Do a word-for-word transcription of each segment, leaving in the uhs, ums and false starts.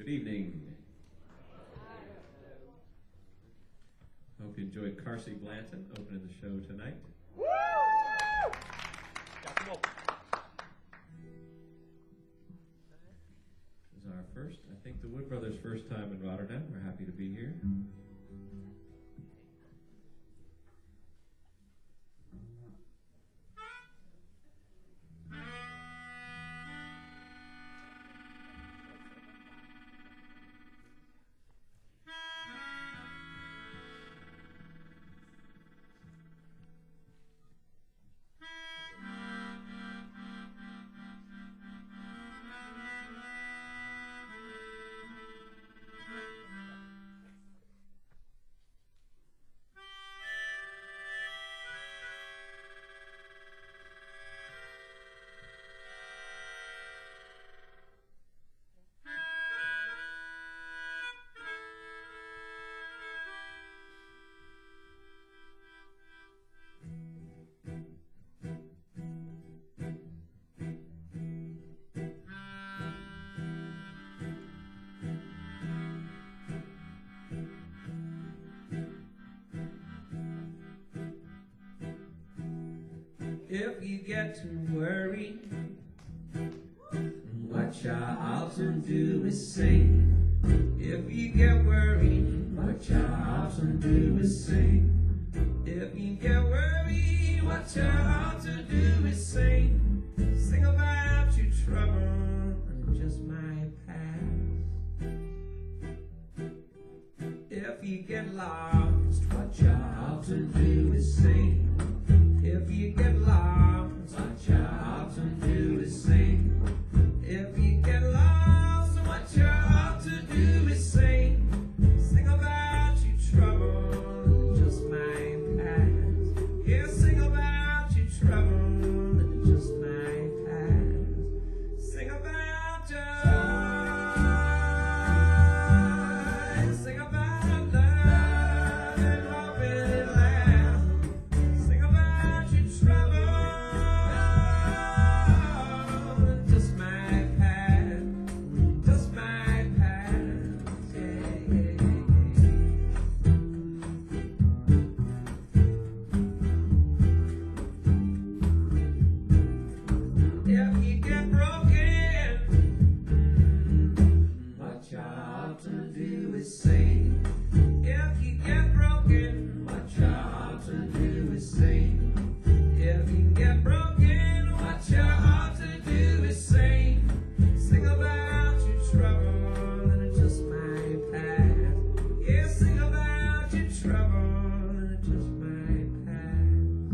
Good evening. Hope you enjoyed Carsey Blanton opening the show tonight. This is our first, I think the Wood Brothers' first time in Rotterdam. We're happy to be here. If you get to worry, what you often do is sing. If you get worried, what you often do is sing. If you get worried, what you ought to do is sing. Sing about your trouble and just might pass. If you get lost, what you ought to do is sing. If you get lost, what you often do is sing. If you get lost, what you ought to do is sing. Sing about your trouble, it just might pass. Yeah, sing about your trouble, it just might pass. Sing about joy, sing about love and hope and laugh. Sing about your trouble, it just might pass, just might pass. Yeah, yeah, yeah. If you get broken, what you ought to do is sing. If you get broken, what you ought to do is sing. If you get broken, what you ought to do is sing. Sing about your trouble and it just might pass. Yeah, sing about your trouble and it just might pass.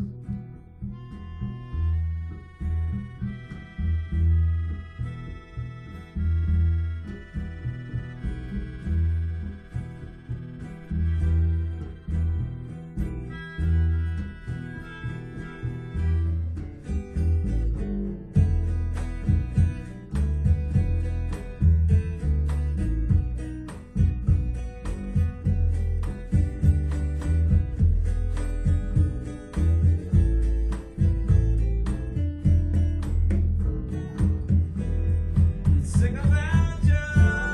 Sing about joy,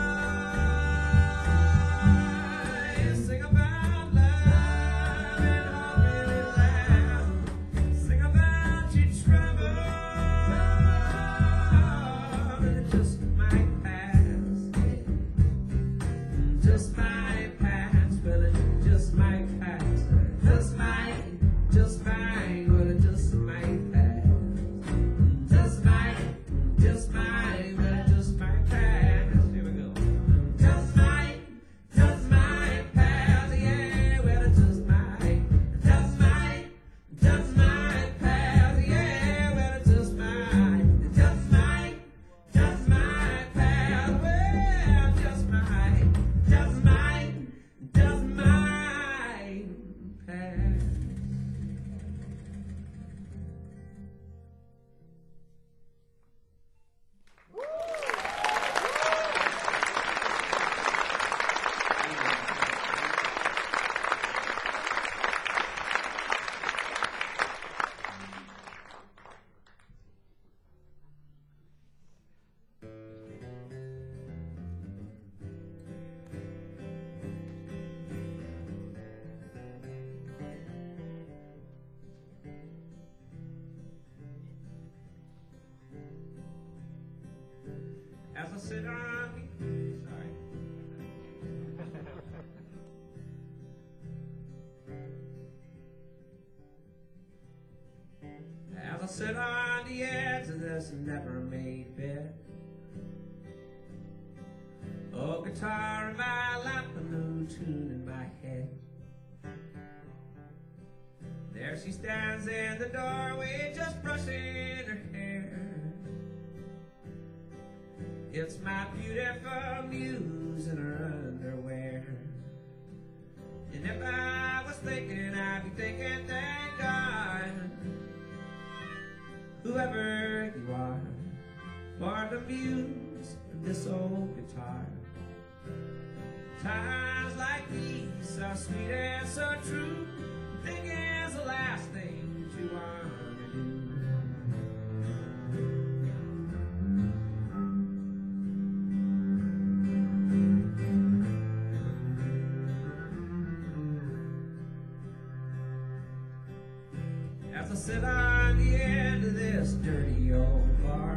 sing about love and hope and laugh. Sing about your trouble, it just might pass. Just might pass, well it just might pass. Just might, just might, well it just might pass. Just might, just might, well it just might pass. Here we go. Just might, just might pass. Yeah, well it just might. Just might, just might pass. Yeah, well it just might. Just might, just might pass. Well, just might, just might. sit on the, sorry. As I sit on the edge of this never-made bed, oh, guitar in my lap, a new tune in my head. There she stands in the doorway, just brushing her hair. It's my beautiful muse in her underwear. And if I was thinking, I'd be thinking, thank God, whoever you are, for the muse of this old guitar. Times like these, so sweet and so true, thinking is the last thing you wanna do. As I sit on the end of this dirty old bar,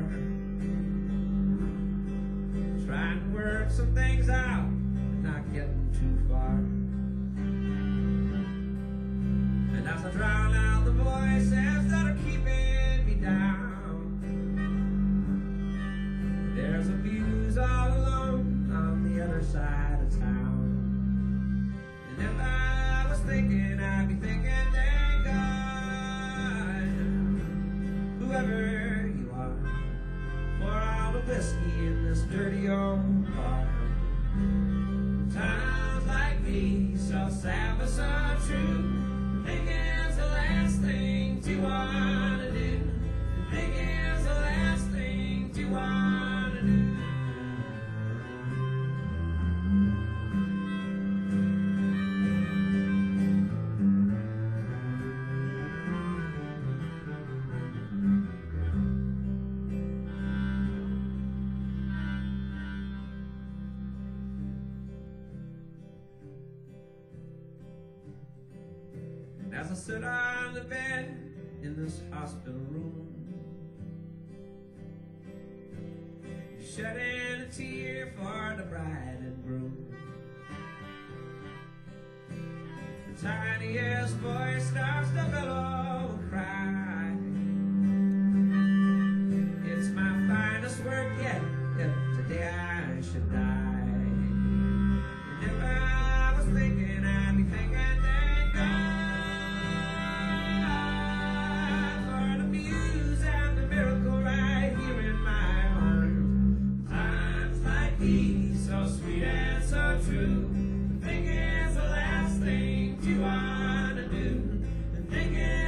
trying to work some things out, but not getting too far. And as I drown out the voices that are keeping me down, there's a muse all alone on the other side of town. And if I was thinking, I'd be thinking, thank God, whoever you are, pour all the whiskey in this dirty old bar. Times like these, so sad but so true, thinking it's the last thing you wanna do. Thinking it's the last thing you wanna do. As I sit on the bed in this hospital room, shedding a tear for the bride and groom. The tiniest voice starts to bellow and cry. It's my finest work yet, if today I should die. And if I was thinking, I'd be thinking, thank God, so sweet and so true, thinking it's the last thing you wanna do, and thinking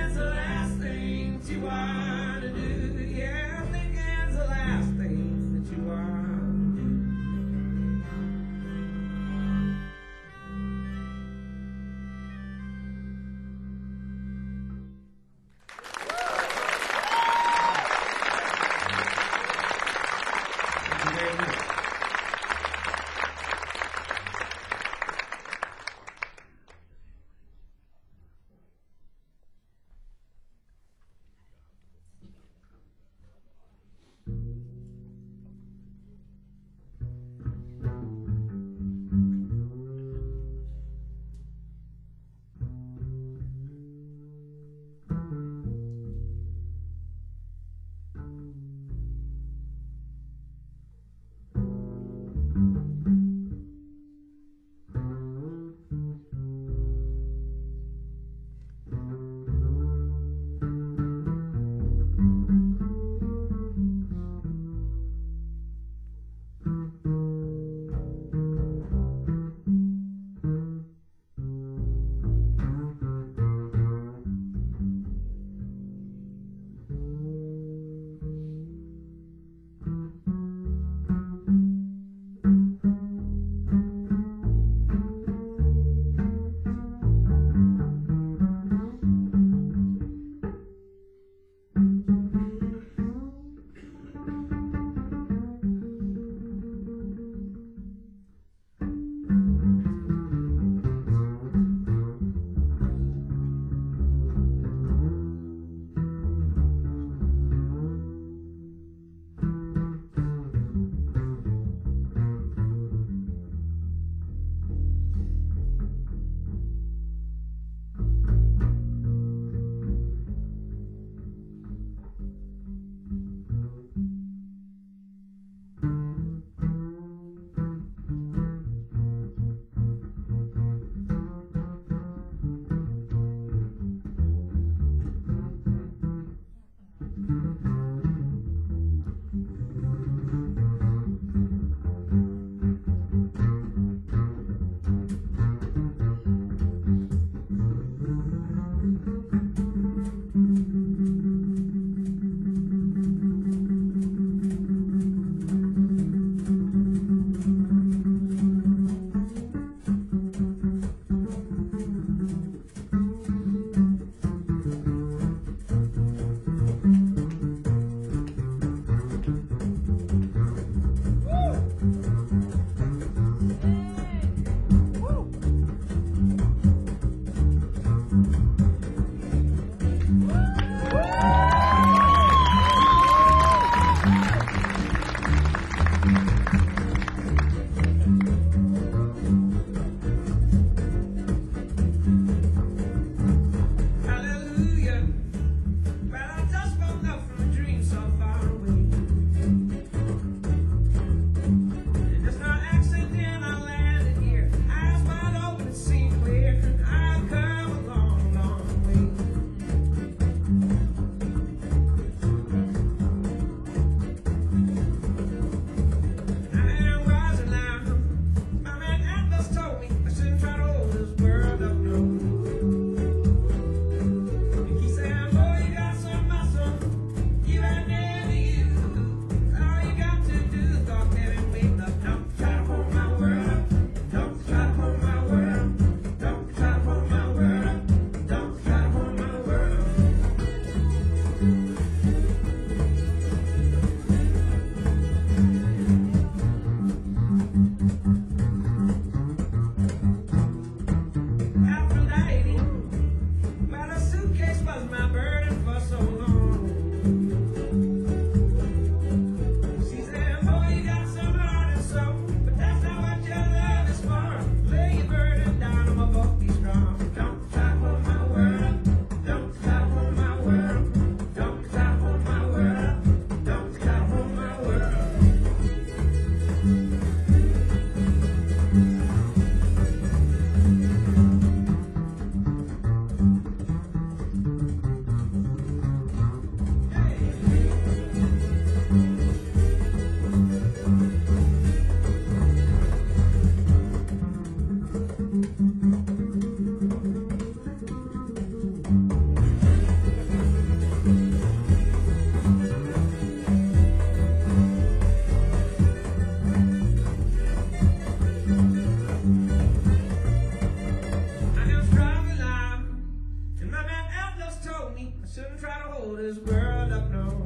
I am strong and loud, and my man Elvis told me I shouldn't try to hold this world up, no.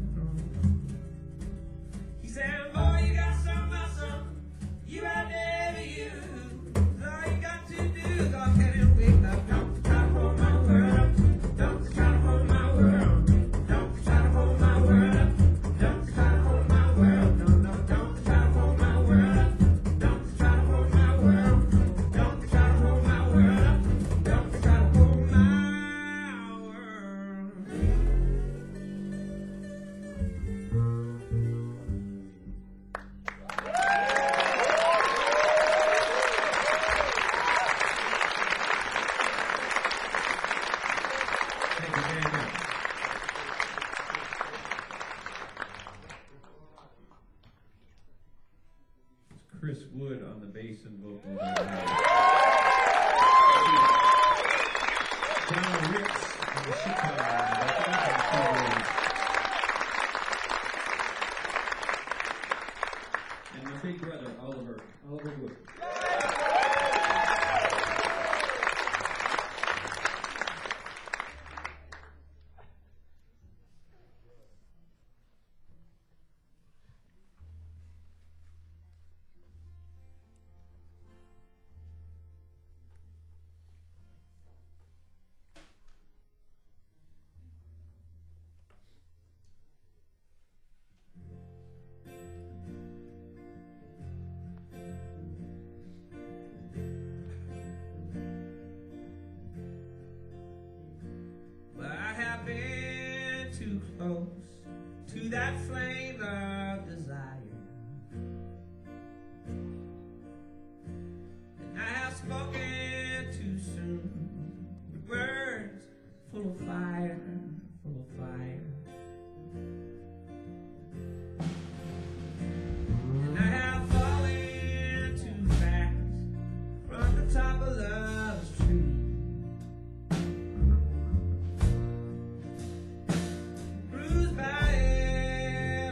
He said, boy, you got some muscle, you are never you. All you got to do is go ahead and wake up. Don't try to hold my world up. Don't try to hold my world. Don't try to hold my world up. Don't try to hold my world. No, no, don't try to hold my world up. Don't try to hold my world. Don't try to hold my world up. Don't try to hold my world. Thank you very much. It's Chris Wood on the bass and vocals. John Ritz on the sitar and keyboards. And my big brother, Oliver, Oliver Wood. Well, I have been too close to that flame of desire, and I have spoken too soon with words full of fire, full of fire. And I have fallen too fast from the top of love's tree. Bruised by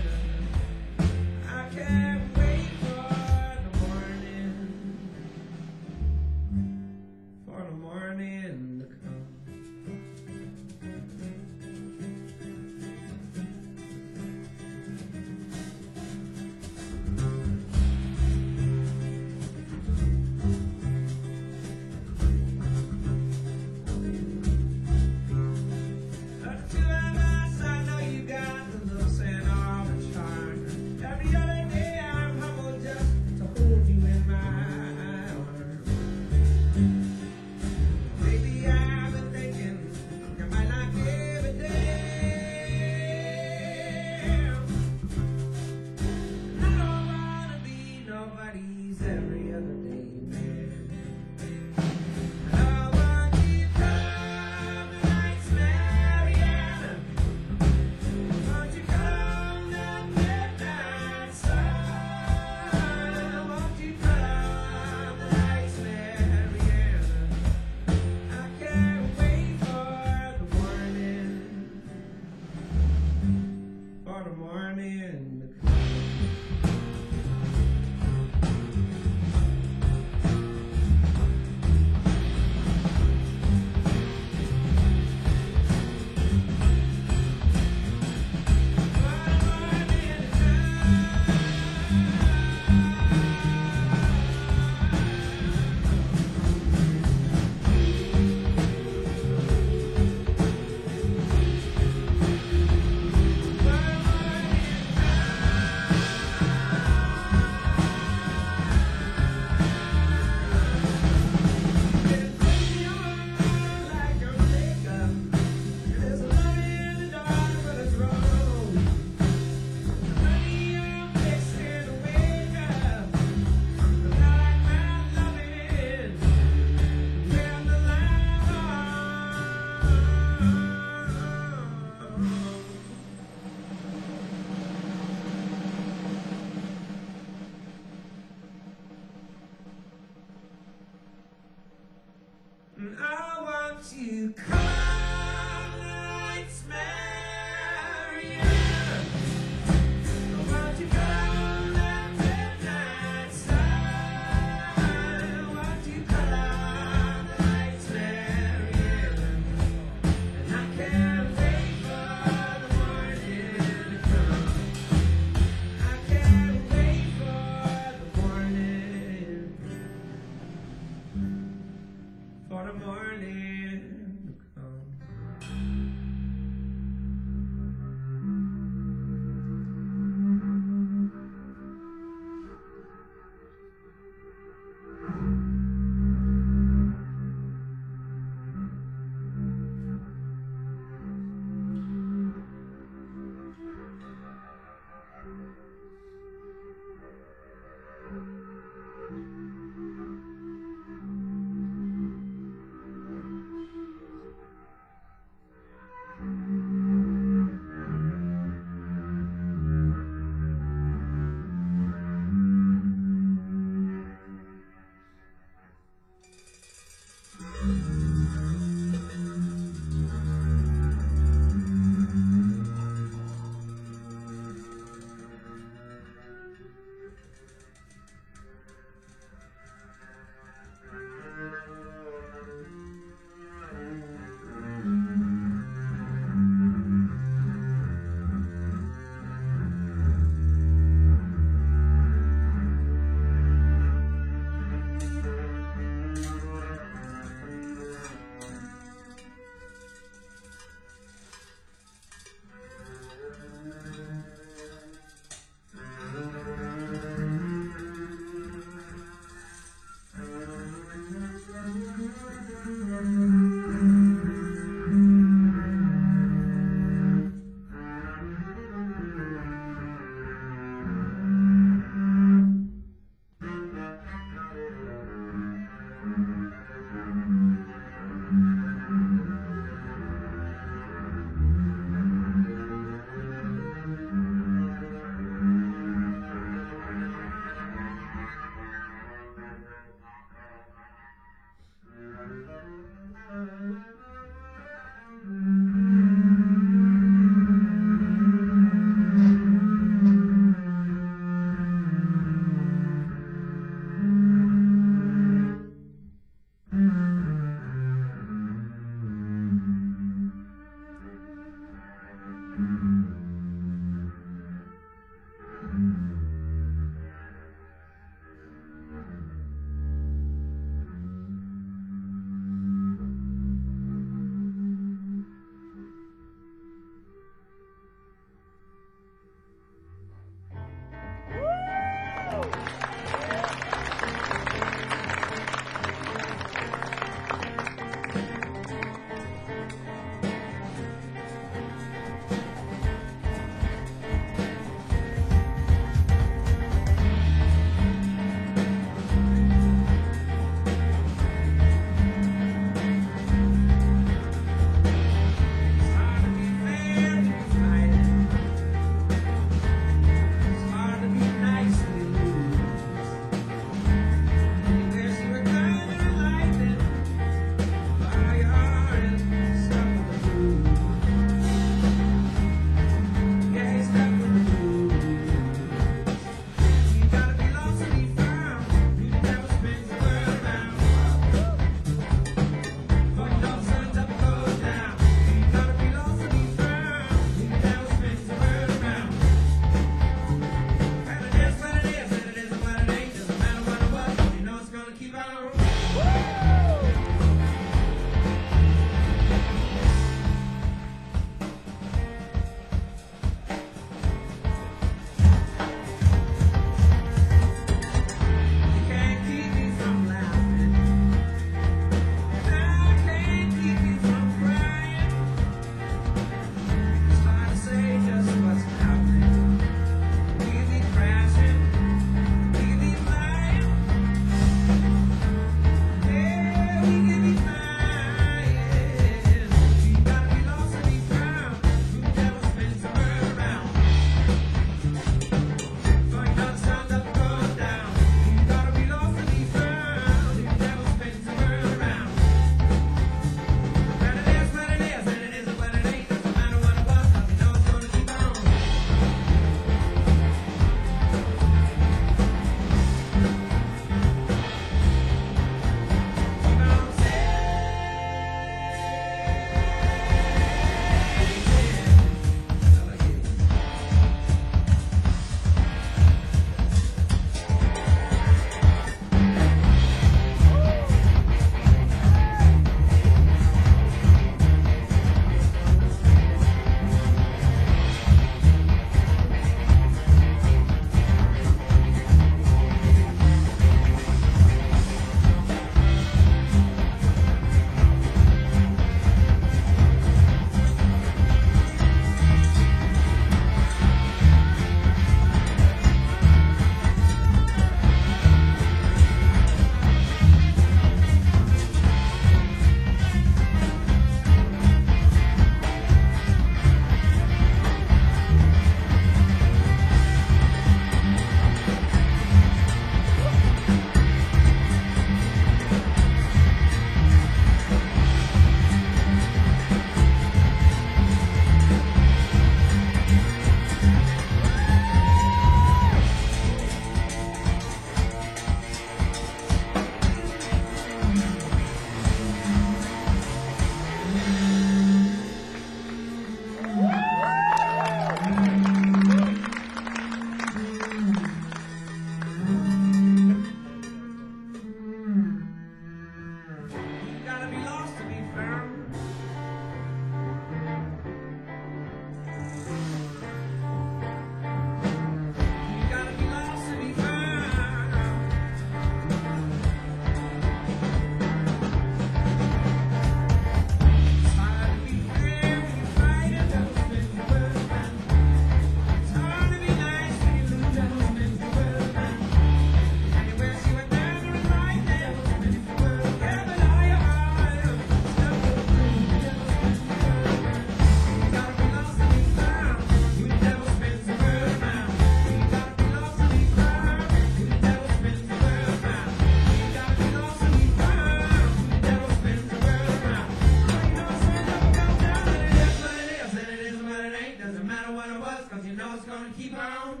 what it was, cause you know it's gonna keep on.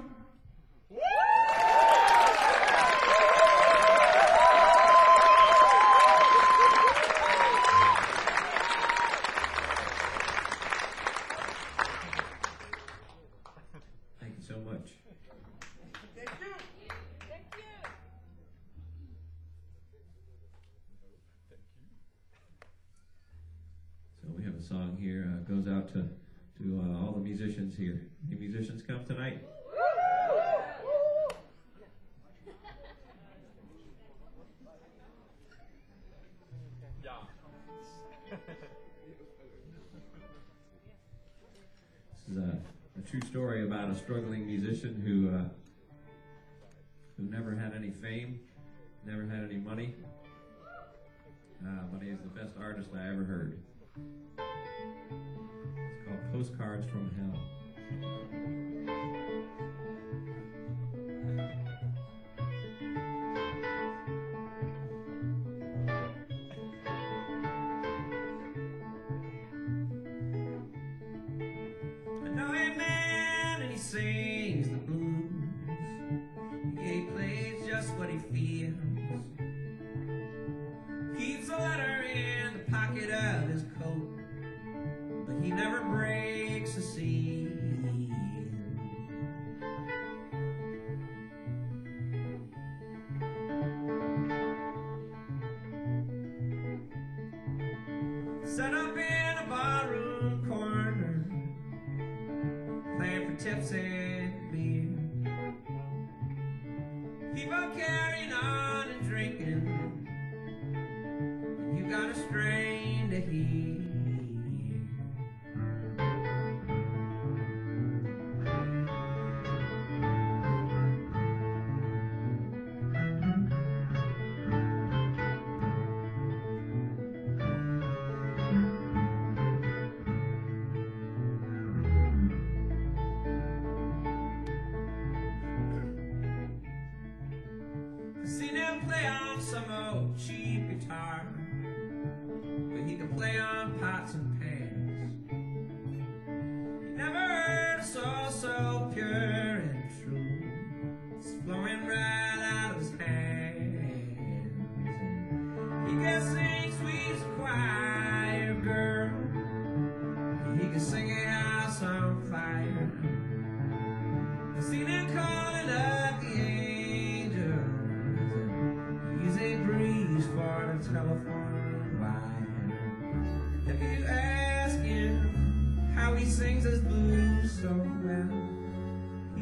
Thank you so much. Thank you. So we have a song here, uh, goes out to, to uh, all the musicians here. Any musicians come tonight? This is a, a true story about a struggling musician who uh, who never had any fame, never had any money, uh, but he is the best artist I ever heard. It's called Postcards from Hell. I know a man and he sings the blues. Yeah, he plays just what he feels. Keeps a letter in the pocket of his coat, but he never breaks a seal. Set up in a barroom corner, playing for tips and beer. Keep on carrying on and drinking. You got a strain to hear. Seen him play on some old cheap guitar, but he can play on pots and pans. You never heard a soul so pure and true. It's flowing right out of his hands. He can sing sweet as a choir girl. He can sing a house on fire. I seen him calling up the angels, using breeze for the telephone wire. If you ask him how he sings his blues so well,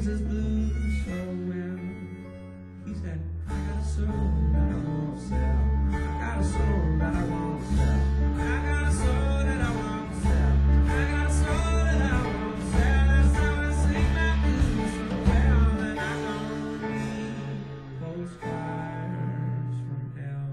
sings his blues so well. He said, I got a soul that I want to sell. I got a soul that I want to sell. I got a soul that I want to sell. I got a soul that I want to sell. That's how I sing my blues so well. And I don't need postcards from hell.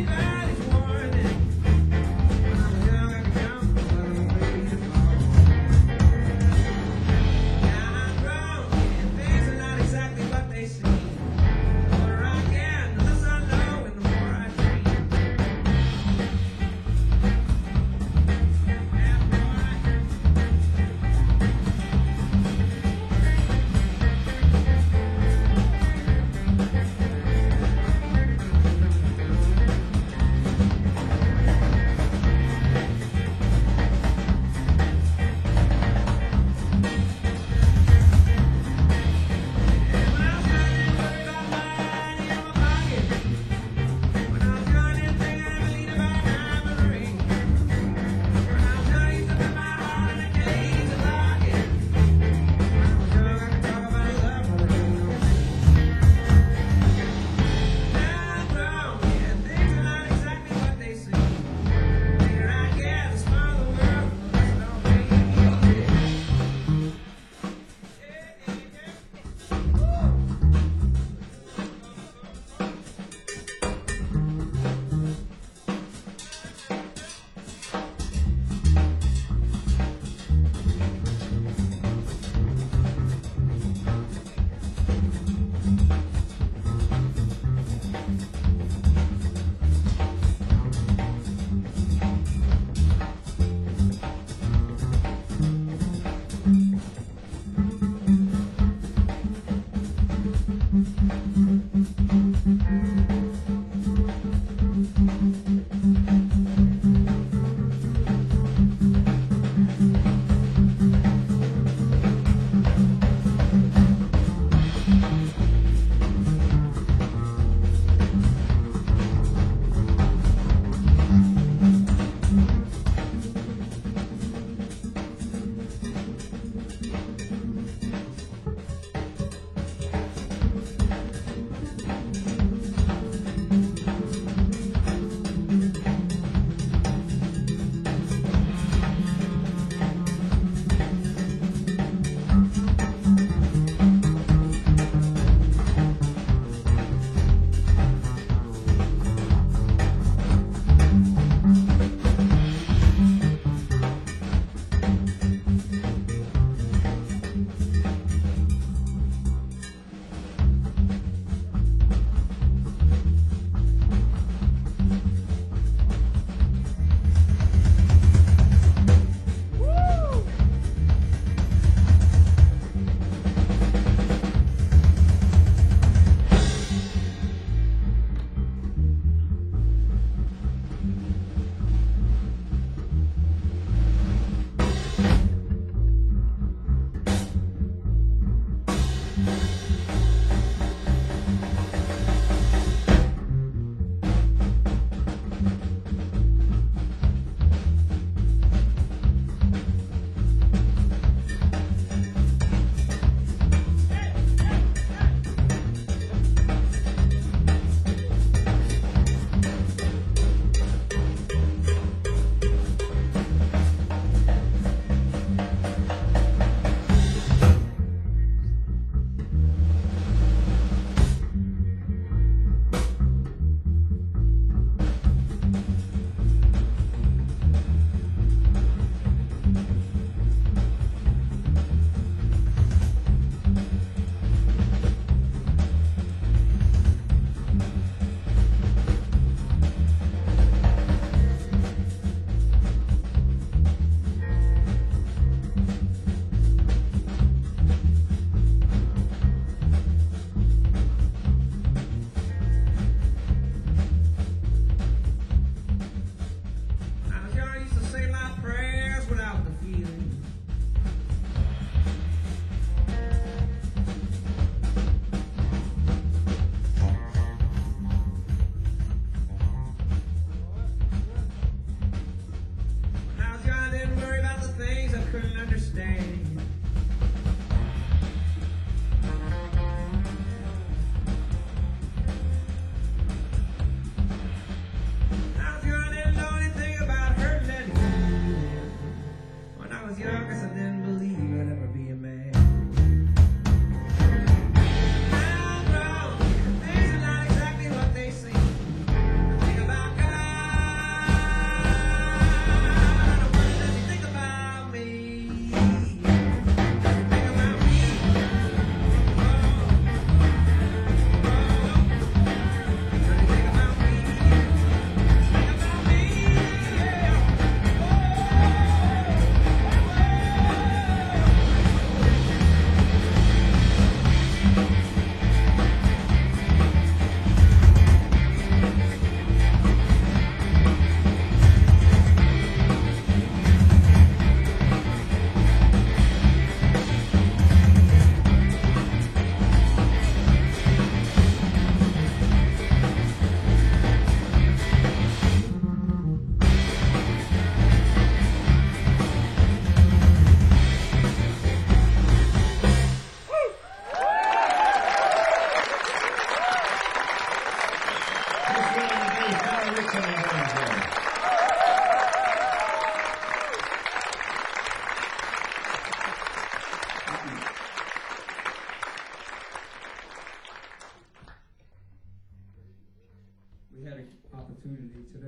anybody's warning. When I was young, I could jump, but I was afraid to fall. Now I'm grown, and things are not exactly what they seem. The older I get, the less I know, and the more I dream.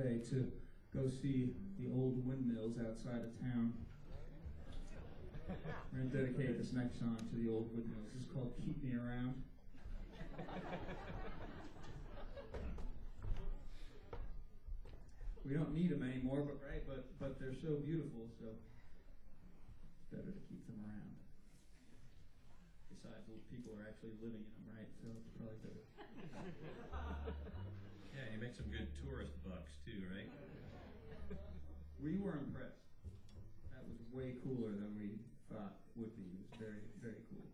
today to go see the old windmills outside of town. We're going to dedicate this next song to the old windmills. This is called Keep Me Around. We don't need them anymore, but right, but but they're so beautiful, so it's better to keep them around. Besides, those people are actually living in them, right? So it's probably better. Yeah, you make some good tourist bucks too, right? We were impressed. That was way cooler than we thought would be. It was very, very cool.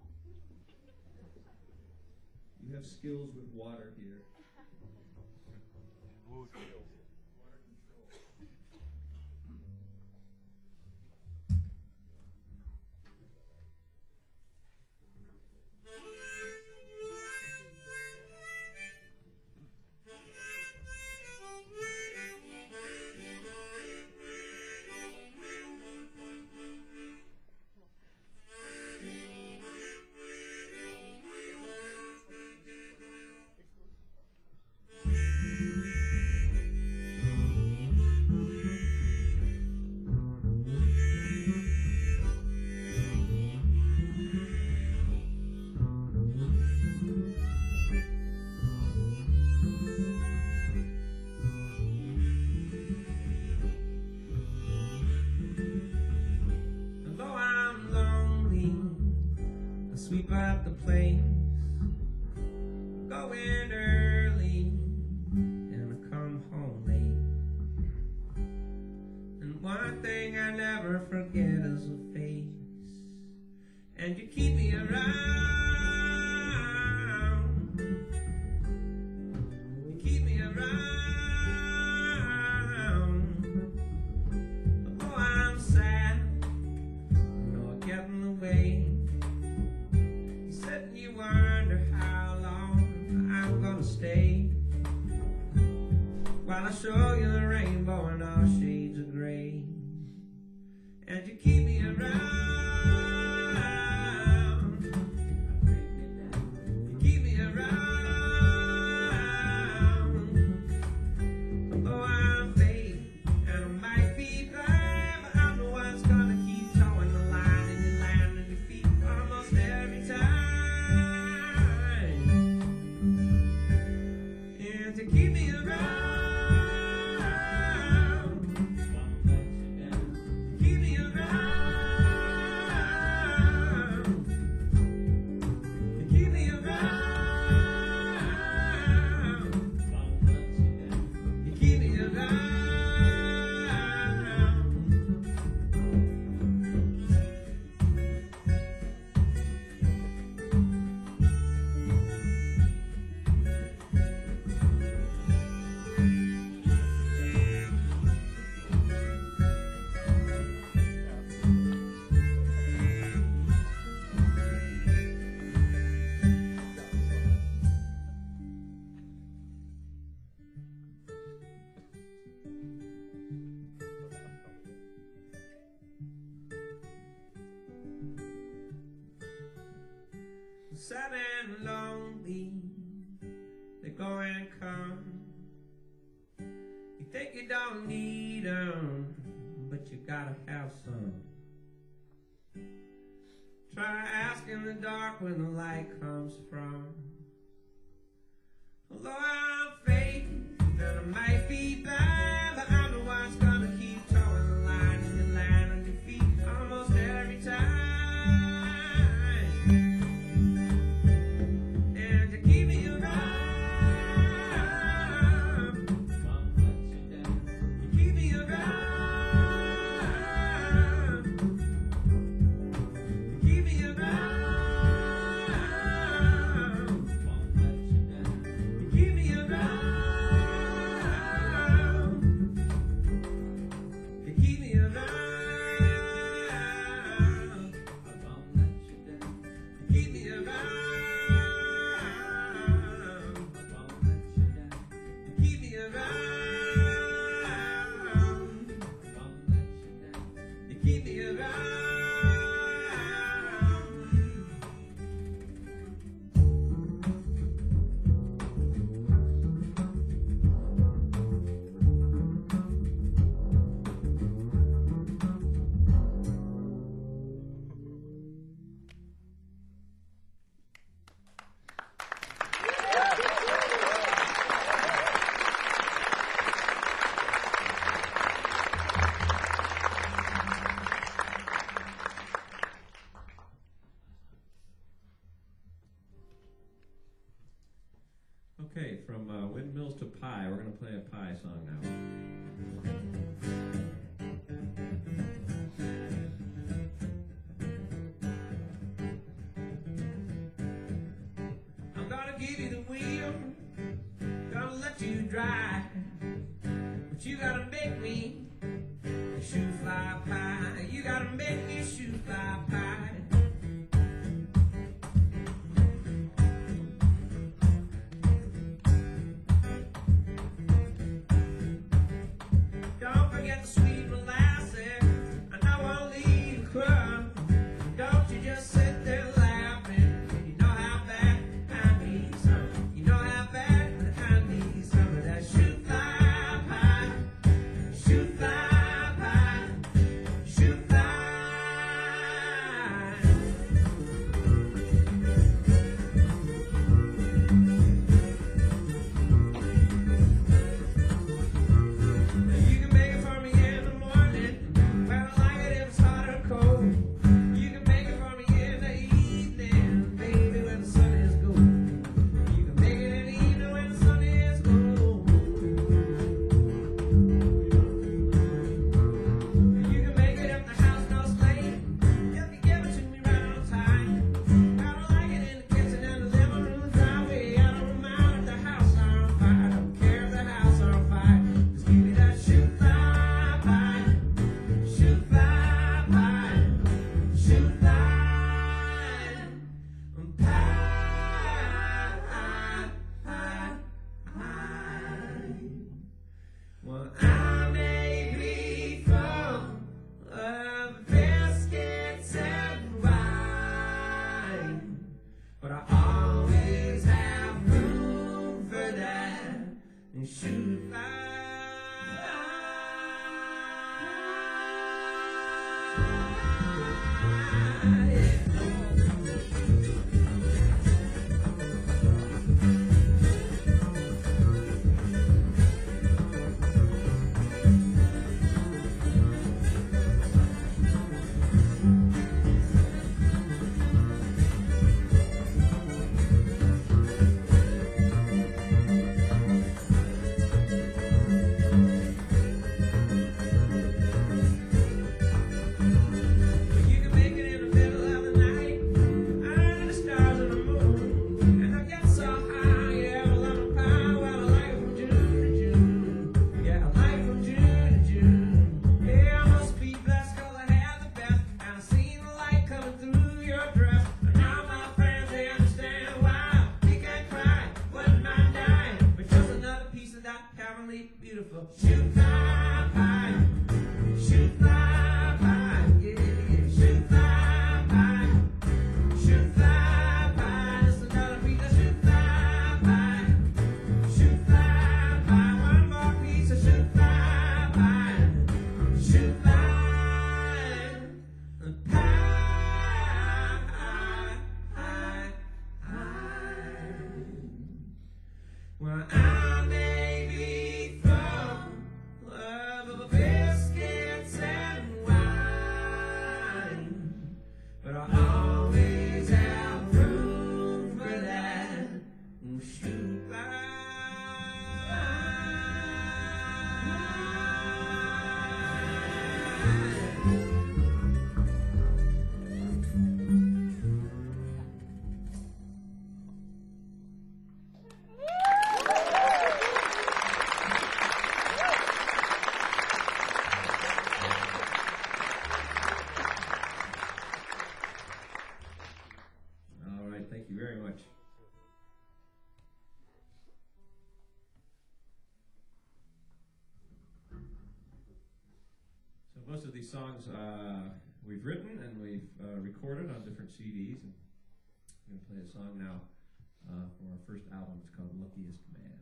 You have skills with water here. Sweep out the place, go in early, and I come home late. And one thing I never forget is a face, and you keep me around. You keep me around. Although I'm sad, you know I get in the way. And you wonder how long I'm gonna stay while I show you the rainbow in all shades of gray. And you keep me around. You keep me around. Although I'm fading and I might be blind, but I'm the one's gonna keep towing the line, and you land on your feet almost every time. To keep me around, keep me around, keep me around, you keep me around. Sad and lonely, they go and come. You think you don't need them, but you gotta have some. Try asking the dark where the light comes from. Although I'm faking that I might be blind, but I'm the one's gonna keep towing the line, and you land on your feet almost every time. Keep me around. give you the wheel, gonna let you drive, but you gotta make me a shoe fly pie. You gotta make me a shoe fly pie. Don't forget the sweet molasses. I know I'll leave a crumb. Don't you just sit there laughing. You know how bad I need some. You know how bad I need some of that shoe fly pie. Shoe fly pie. Shoe fly. You can make it for me in the morning, but I like it if it's hot or cold. You can make it for me in the evening, baby, when the sun is gold. You can make it in the evening when the sun is gold. You can make it if the house smells late, if you give it to me right on time. I don't like it in the kitchen and the living room, the driveway. I don't mind if the house on fire. I don't care if the house on fire. Just give me that shoe fly pie. Shoe fly pie. Shoe fly pie. Well, I may be full of biscuits and wine, but I always have room for that and shoe fly. You can make it in the middle of the night, under the stars and the moon, and I get so high, yeah, well, I'm a pie. Well, I like it from June to June. Yeah, I like it from June to June. Yeah, I must be blessed 'cause I had the best, and I seen the light coming through your dress. And now my friends, they understand why you can't cry, wouldn't mind dying, but just another piece of that heavenly beautiful shoe fly pie. Shoe fly pie, yeah, yeah, shoe fly pie. Shoe fly pie, just another piece of shoe fly pie. Shoe fly pie, one more piece of shoe fly pie. Shoe fly pie. Well, I may be full of biscuits and wine, but I always have room for that shoe fly. All right, thank you very much. So most of these songs uh, we've written and we've uh, recorded on different C Ds. And I'm going to play a song now uh, from our first album. It's called Luckiest Man.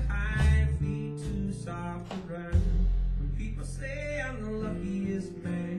high, feet too soft to run. When people say I'm the luckiest man,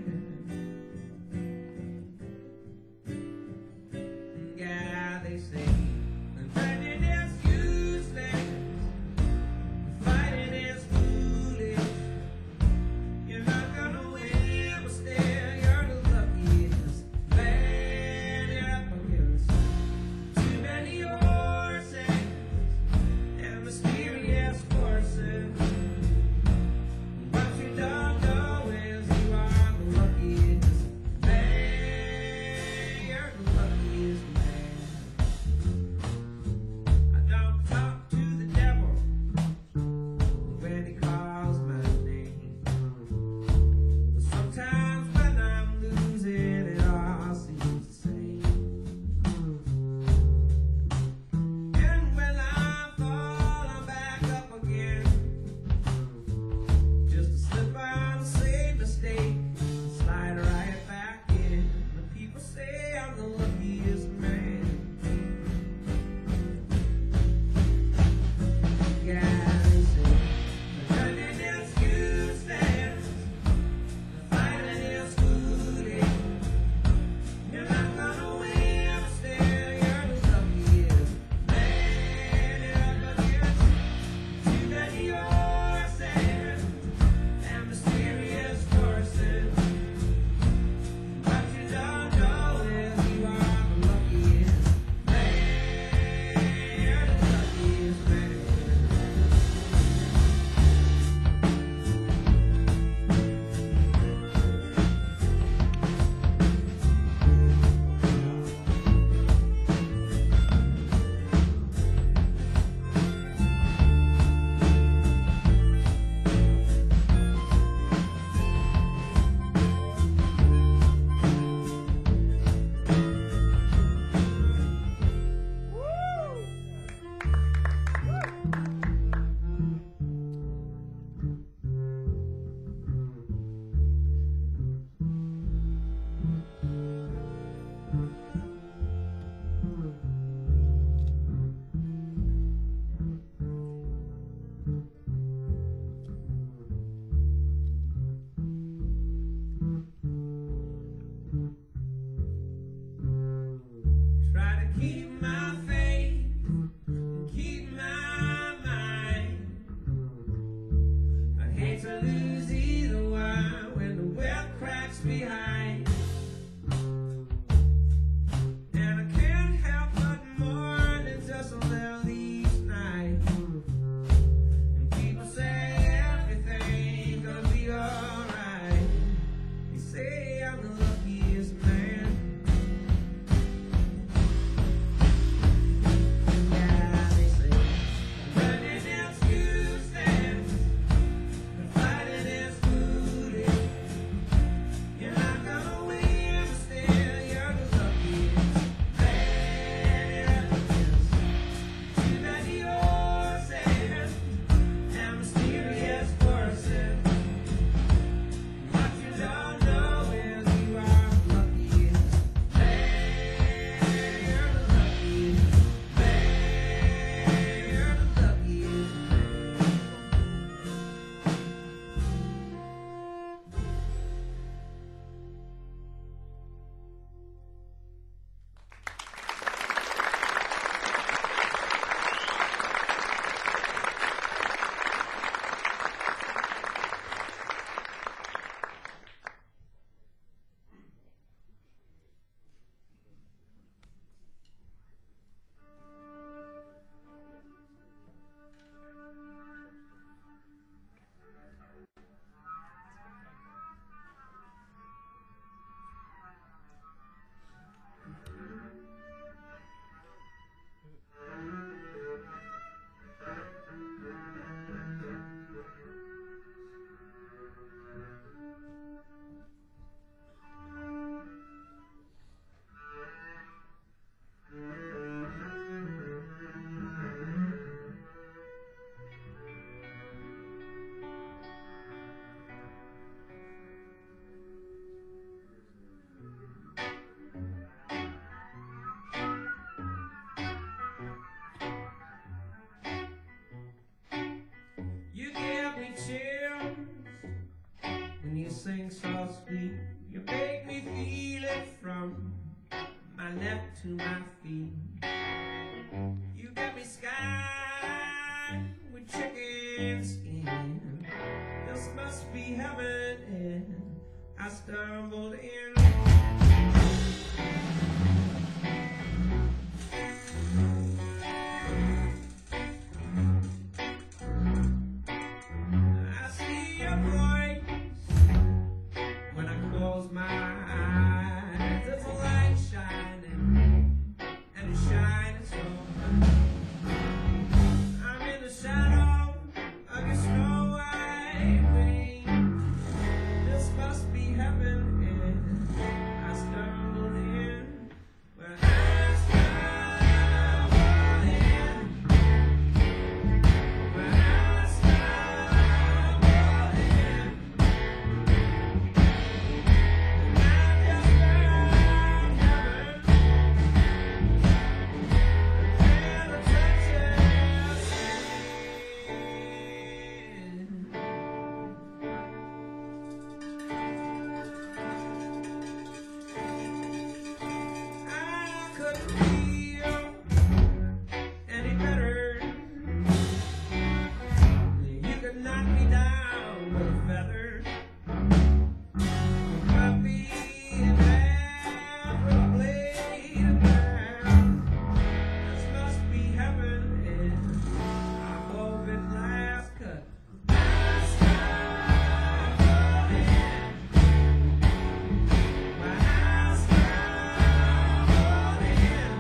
yeah, they say running is useless, fighting is foolish. You're not gonna win, but still you're the luckiest man up against too many horses and mysterious forces. What you don't know is you are the luckiest man. You're the luckiest man. I don't talk to the devil when he calls my name. But sometimes when I'm losing, it all seems the same. And when I fall, I'm back up again, just to slip on the same mistake and slide right back in. When people say I'm the luckiest man, yeah, they say running is useless, fighting is foolish. You're not gonna win, but still you're the luckiest man up against too many horses and mysterious forces. What you don't know is you are the luckiest man. You're the luckiest man. Try to keep my faith and keep my mind. I hate to lose either one when the web cracks behind. And I can't help but more than just a little each night. And people say everything's gonna be alright. They say I'm the luckiest man. Yeah, they say running is useless, fighting sing so sweet. You make me feel it from my neck to my feet. You got me sky with chicken skin. This must be heaven, and I stumbled in. I see your voice when I close my eyes. There's a light shining, and it's shining so bright. I'm in the shadow of your snow white wings. This must be heaven, and I stumbled in. Well, I stumbled in. Well, I stumbled in. And I just found heaven. Never touch it. I couldn't feel any better. You could knock me down with a feather. Cut me in half with a blade of grass. This must be heaven, and I hope it lasts. 'Cause I stumbled in. Well, I stumbled in.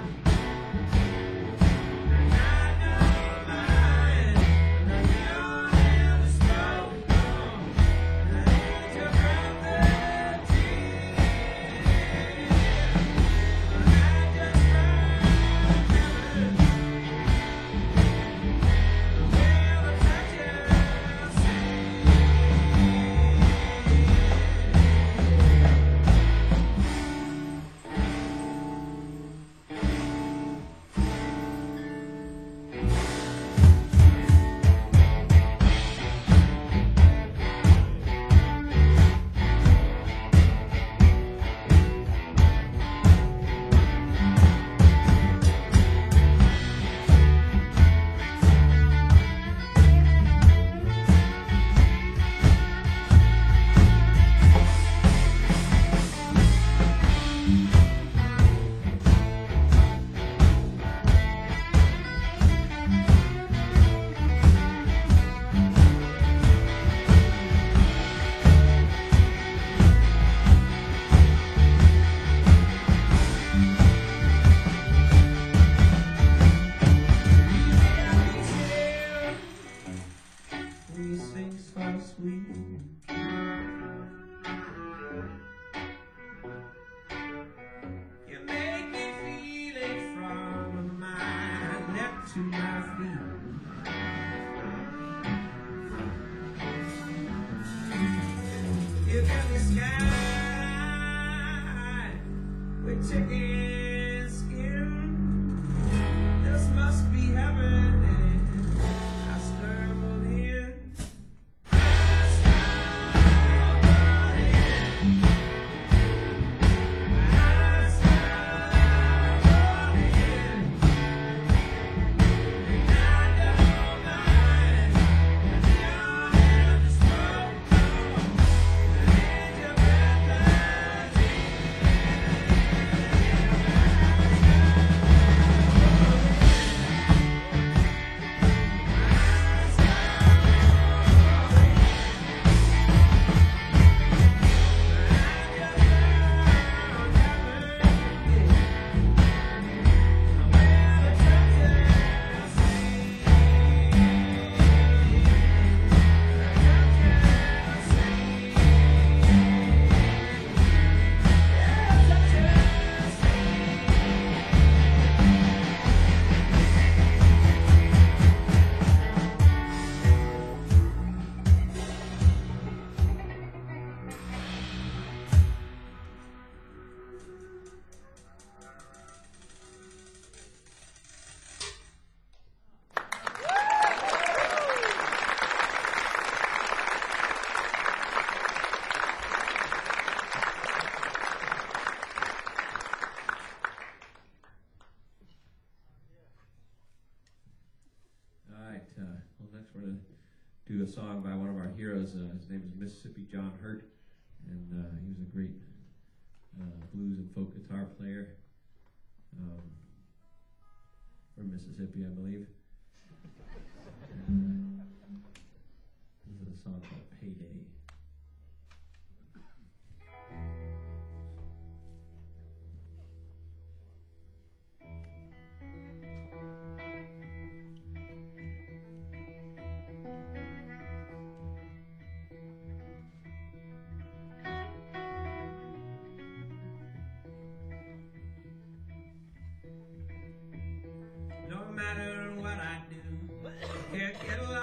And I know mine. And you'll never spoke wrong. And ain't your brother dear. Well, I just found heaven. Never touch we sing so sweet. You make me feel it from my neck to my feet. You got the sky with chicken skin. This must be heaven, and I stumbled in. I stumbled in. I stumbled in. And I don't mind. And you'll never spoke wrong. And your brother dear. do a song by one of our heroes. Uh, his name is Mississippi John Hurt, and uh, he was a great uh, blues and folk guitar player um, from Mississippi, I believe. And, uh, this is a song called Payday. No matter what I do, can't get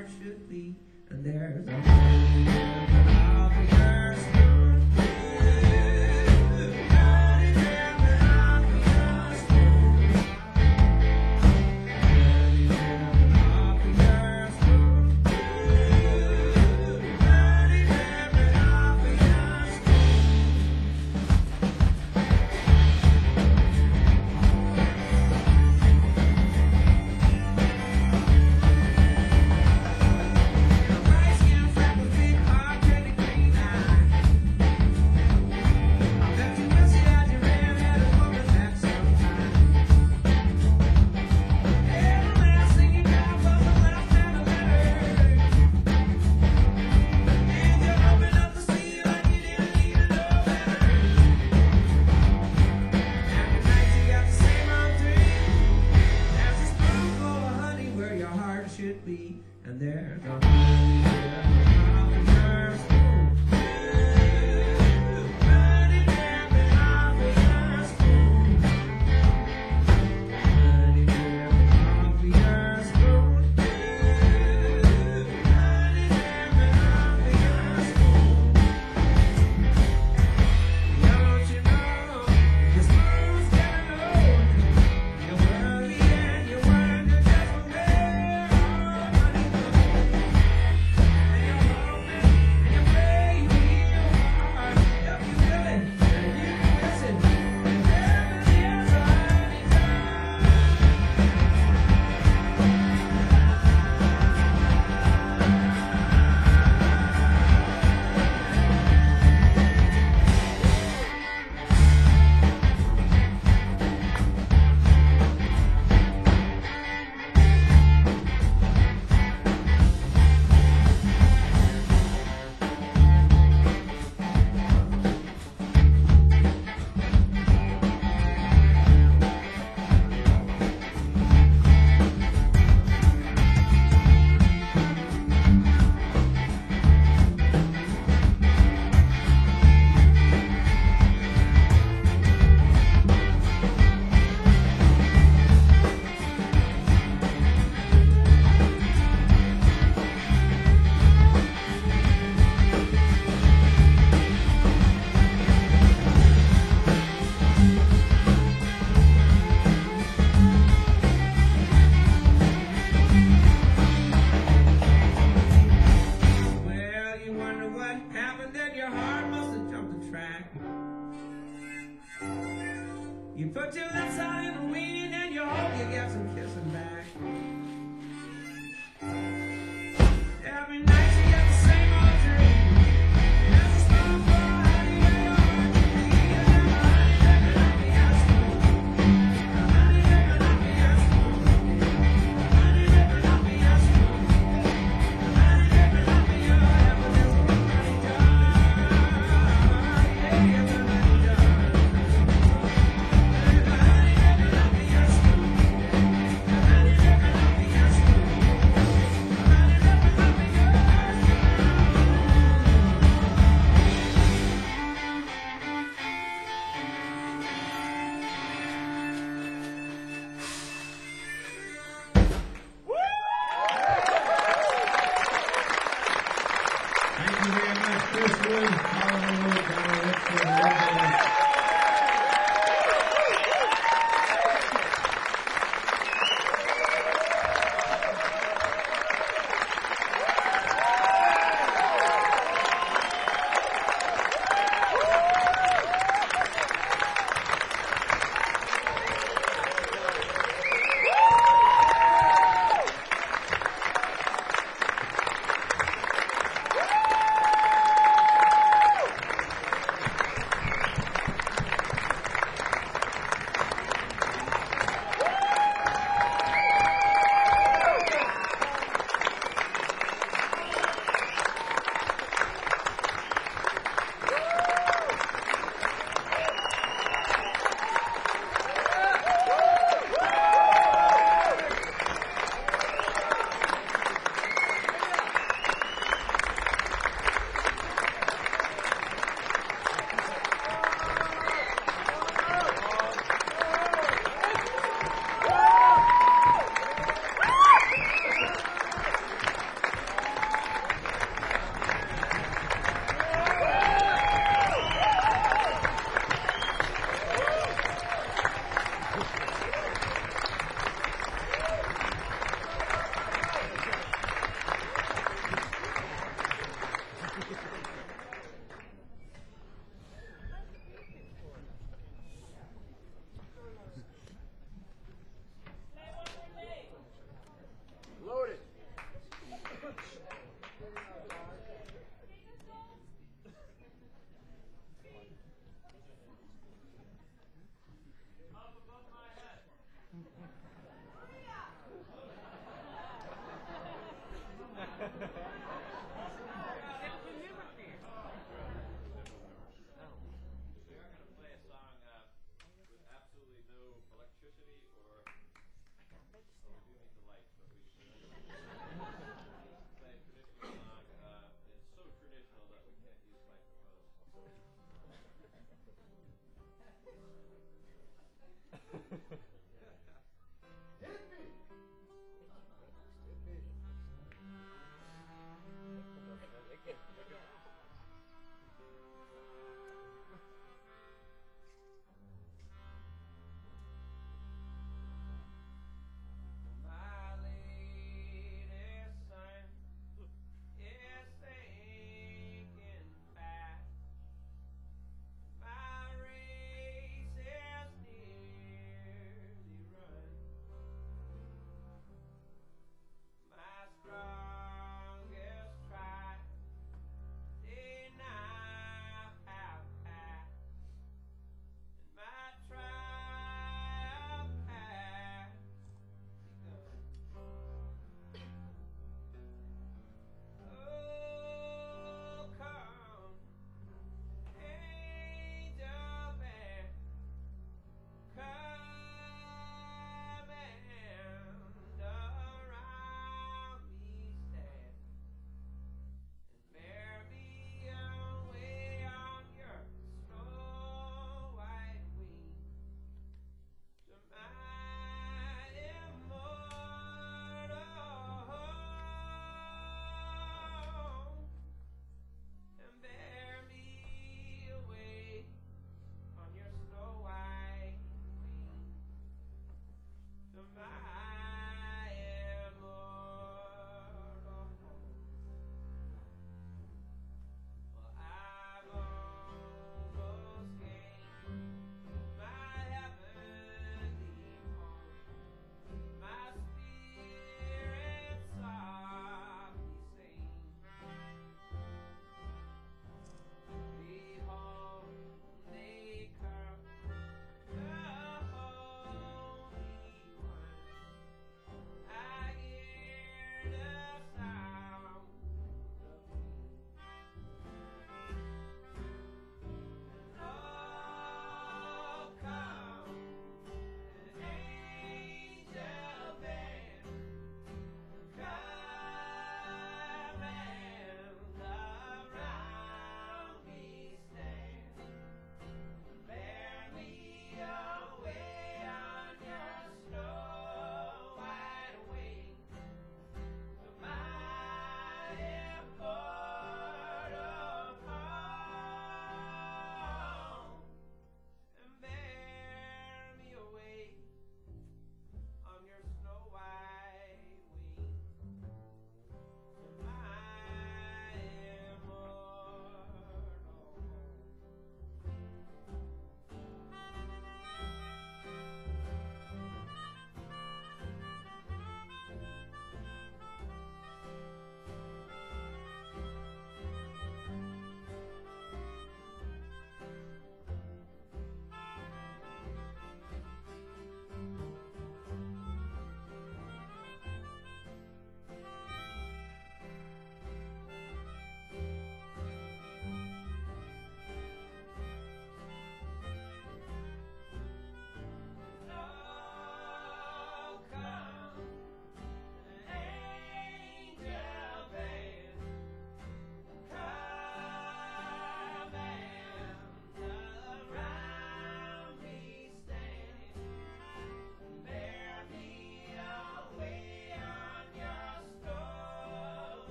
heart should be, and there's a honey dripping off of your spoon. Honey dripping off of your spoon. Honey dripping off of your spoon. Honey dripping off of your bright skin, freckled, big heart, pretty green eye. I bet you wish you had your red-headed woman back sometime. And the last thing you got was a left-hand letter. And you're hoping up the sea like you didn't need to know better. After night you got the same old dream. There's a spoonful of honey where your heart should be, and there's a honey dripping off of your spoon. Honey dripping off of your spoon. Honey dripping off of your spoon. Honey dripping off of your spoon. Don't you know your spoon's getting old? You worry and you wonder just where all money goes. And your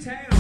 town.